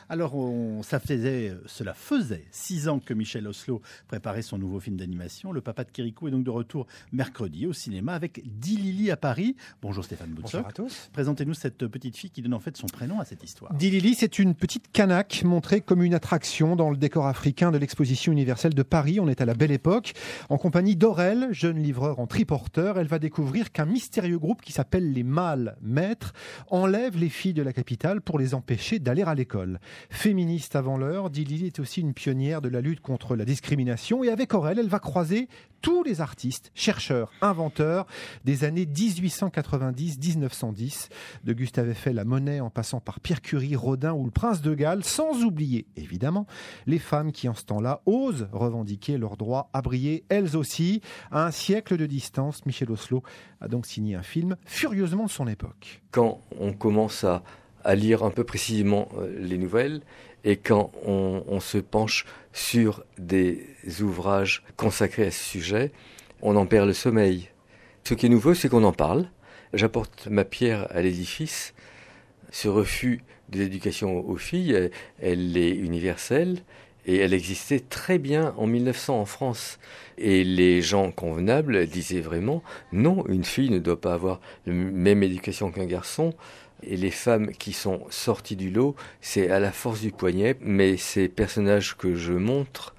Alors, cela faisait 6 ans que Michel Oslo préparait son nouveau film d'animation. Le papa de Kirikou est donc de retour mercredi au cinéma avec Dilili à Paris. Bonjour Stéphane Boutsock. Bonjour à tous. Présentez-nous cette petite fille qui donne en fait son prénom à cette histoire. Dilili, c'est une petite Kanak montrée comme une attraction dans le décor africain de l'exposition universelle de Paris. On est à la Belle Époque. En compagnie d'Aurel, jeune livreur en triporteur, elle va découvrir qu'un mystérieux groupe qui s'appelle les Mâles Maîtres enlève les filles de la capitale pour les empêcher d'aller à l'école. Féministe avant l'heure, Dilili est aussi une pionnière de la lutte contre la discrimination et avec Aurel, elle va croiser tous les artistes, chercheurs, inventeurs des années 1890-1910, de Gustave Eiffel à Monet en passant par Pierre Curie, Rodin ou le Prince de Galles, sans oublier évidemment les femmes qui en ce temps-là osent revendiquer leur droit à briller elles aussi. À un siècle de distance, Michel Oslo a donc signé un film furieusement de son époque. Quand on commence à lire un peu précisément les nouvelles et quand on se penche sur des ouvrages consacrés à ce sujet, on en perd le sommeil. Ce qui est nouveau, c'est qu'on en parle. J'apporte ma pierre à l'édifice. Ce refus de l'éducation aux filles, elle est universelle et elle existait très bien en 1900 en France. Et les gens convenables disaient vraiment non, une fille ne doit pas avoir la même éducation qu'un garçon. Et les femmes qui sont sorties du lot, c'est à la force du poignet. Mais ces personnages que je montre,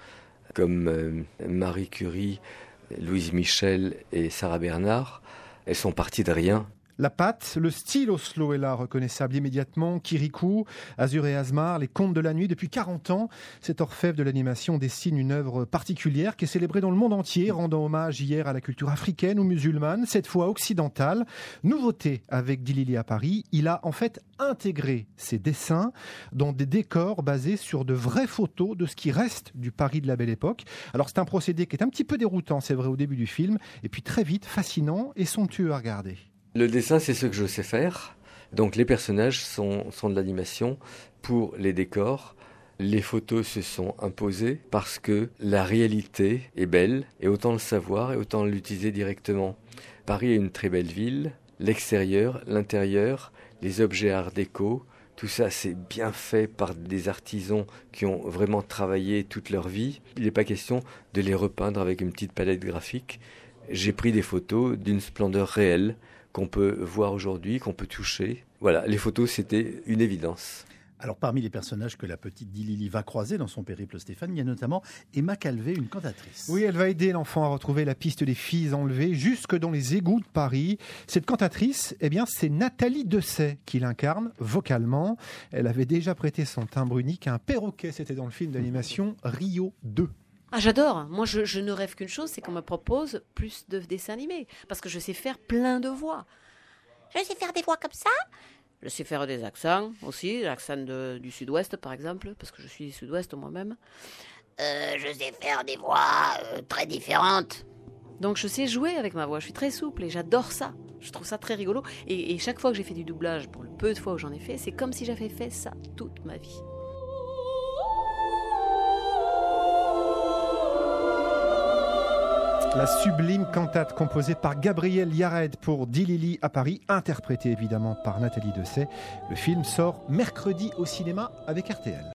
comme Marie Curie, Louise Michel et Sarah Bernard, elles sont parties de rien. La patte, le style Oslo est là, reconnaissable immédiatement. Kirikou, Azur et Asmar, les contes de la nuit. Depuis 40 ans, cet orfèvre de l'animation dessine une œuvre particulière qui est célébrée dans le monde entier, rendant hommage hier à la culture africaine ou musulmane, cette fois occidentale. Nouveauté avec Dilili à Paris, il a en fait intégré ses dessins dans des décors basés sur de vraies photos de ce qui reste du Paris de la Belle Époque. Alors c'est un procédé qui est un petit peu déroutant, c'est vrai, au début du film, et puis très vite fascinant et somptueux à regarder. Le dessin, c'est ce que je sais faire. Donc les personnages sont de l'animation pour les décors. Les photos se sont imposées parce que la réalité est belle et autant le savoir et autant l'utiliser directement. Paris est une très belle ville. L'extérieur, l'intérieur, les objets art déco, tout ça c'est bien fait par des artisans qui ont vraiment travaillé toute leur vie. Il n'est pas question de les repeindre avec une petite palette graphique. J'ai pris des photos d'une splendeur réelle qu'on peut voir aujourd'hui, qu'on peut toucher. Voilà, les photos, c'était une évidence. Alors, parmi les personnages que la petite Dilili va croiser dans son périple, Stéphane, il y a notamment Emma Calvé, une cantatrice. Oui, elle va aider l'enfant à retrouver la piste des filles enlevées jusque dans les égouts de Paris. Cette cantatrice, eh bien, c'est Nathalie Dessay qui l'incarne vocalement. Elle avait déjà prêté son timbre unique à un perroquet, c'était dans le film d'animation Rio 2. Ah, j'adore. Moi, je ne rêve qu'une chose, c'est qu'on me propose plus de dessins animés. Parce que je sais faire plein de voix. Je sais faire des voix comme ça. Je sais faire des accents aussi, l'accent du sud-ouest par exemple, parce que je suis du sud-ouest moi-même. Je sais faire des voix très différentes. Donc je sais jouer avec ma voix, je suis très souple et j'adore ça. Je trouve ça très rigolo. Et chaque fois que j'ai fait du doublage, pour le peu de fois où j'en ai fait, c'est comme si j'avais fait ça toute ma vie. La sublime cantate composée par Gabriel Yared pour Dilili à Paris, interprétée évidemment par Nathalie Dessay. Le film sort mercredi au cinéma avec RTL.